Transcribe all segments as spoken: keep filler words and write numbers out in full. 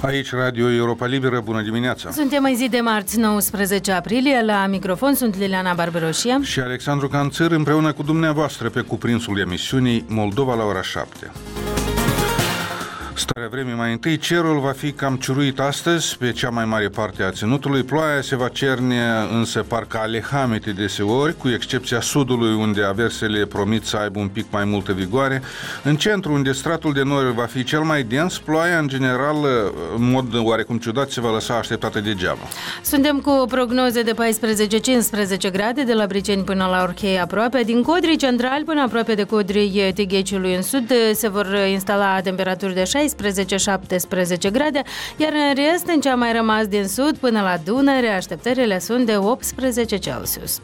Aici Radio Europa Liberă, bună dimineața! Suntem în zi de marți, nouăsprezece aprilie, la microfon sunt Liliana Barberoșia și Alexandru Canțăr, împreună cu dumneavoastră pe cuprinsul emisiunii Moldova la ora șapte. Starea vremii mai întâi, cerul va fi cam ciuruit astăzi pe cea mai mare parte a ținutului. Ploaia se va cerne însă parcă alehamete deseori, cu excepția sudului, unde aversele promit să aibă un pic mai multă vigoare. În centru, unde stratul de nori va fi cel mai dens, ploaia în general, în mod oarecum ciudat, se va lăsa așteptată degeaba. Suntem cu prognoze de paisprezece cincisprezece grade de la Briceni până la Orhei aproape. Din Codrii Central până aproape de Codrii Tigheciului în sud se vor instala temperaturi de șaisprezece șaptesprezece grade, iar în rest, în ce a mai rămas din sud până la Dunăre, așteptările sunt de optsprezece Celsius.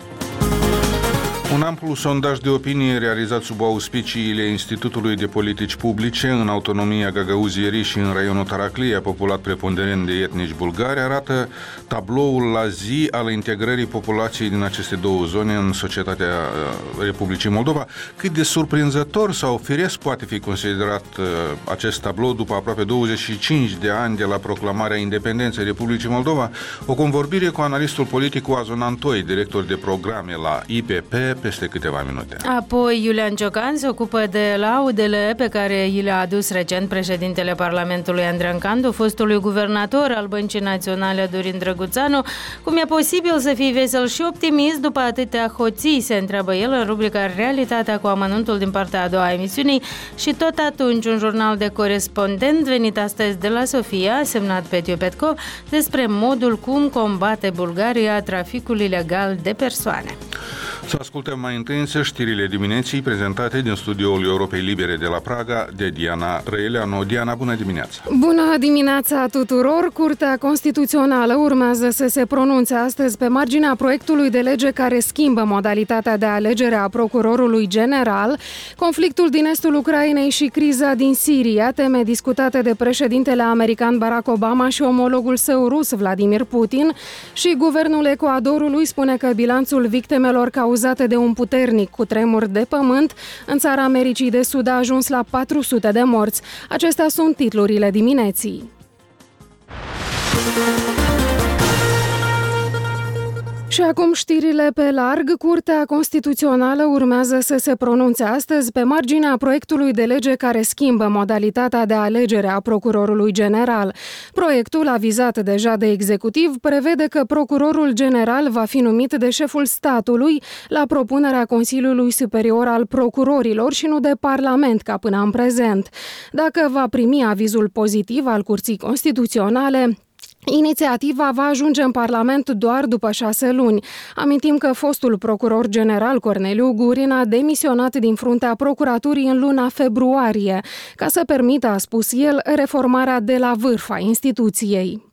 Un amplu sondaj de opinie realizat sub auspiciile Institutului de Politici Publice în autonomia Gagauzierii și în raionul Taraclia, populat preponderent de etnici bulgari, arată tabloul la zi al integrării populației din aceste două zone în societatea Republicii Moldova. Cât de surprinzător sau firesc poate fi considerat acest tablou după aproape douăzeci și cinci de ani de la proclamarea independenței Republicii Moldova? O convorbire cu analistul politic Oazon Antoi, director de programe la I P P, peste câteva minute. Apoi Iulian Ciocan se ocupă de laudele pe care i le-a adus recent președintele Parlamentului Andrean Candu, fostului guvernator al Băncii Naționale Dorin Drăguțanu. Cum e posibil să fii vesel și optimist după atâtea hoții, se întreabă el în rubrica Realitatea cu amănuntul din partea a doua a emisiunii. Și tot atunci un jurnal de corespondent venit astăzi de la Sofia, semnat Petiu Petkov, despre modul cum combate Bulgaria traficul ilegal de persoane. Să ascultăm mai întâi însă știrile dimineții prezentate din studioul Europei Libere de la Praga de Diana Răileanu. Diana, bună dimineața! Bună dimineața tuturor! Curtea Constituțională urmează să se pronunțe astăzi pe marginea proiectului de lege care schimbă modalitatea de alegere a procurorului general. Conflictul din estul Ucrainei și criza din Siria, teme discutate de președintele american Barack Obama și omologul său rus Vladimir Putin, și guvernul Ecuadorului spune că bilanțul victimelor cauzate de un puternic cutremur de pământ în țara Americii de Sud a ajuns la patru sute de morți. Acestea sunt titlurile dimineții. Și acum știrile pe larg. Curtea Constituțională urmează să se pronunțe astăzi pe marginea proiectului de lege care schimbă modalitatea de alegere a procurorului general. Proiectul, avizat deja de executiv, prevede că procurorul general va fi numit de șeful statului la propunerea Consiliului Superior al Procurorilor și nu de Parlament, ca până în prezent. Dacă va primi avizul pozitiv al Curții Constituționale, inițiativa va ajunge în Parlament doar după șase luni. Amintim că fostul procuror general Corneliu Gurin a demisionat din fruntea procuraturii în luna februarie, ca să permită, a spus el, reformarea de la vârf a instituției.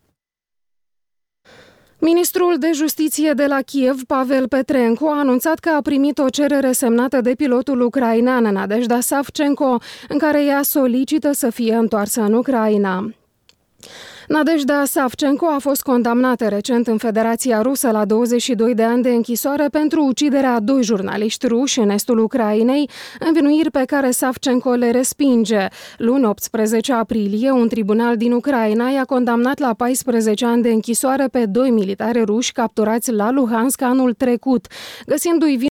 Ministrul de Justiție de la Kiev, Pavel Petrenko, a anunțat că a primit o cerere semnată de pilotul ucrainean Nadejda Savchenko, în care ea solicită să fie întoarsă în Ucraina. Nadejda Savchenko a fost condamnată recent în Federația Rusă la douăzeci și doi de ani de închisoare pentru uciderea a doi jurnaliști ruși în estul Ucrainei, învinuiri pe care Savchenko le respinge. Luni, optsprezece aprilie, un tribunal din Ucraina i-a condamnat la paisprezece ani de închisoare pe doi militari ruși capturați la Luhansk anul trecut, găsindu-i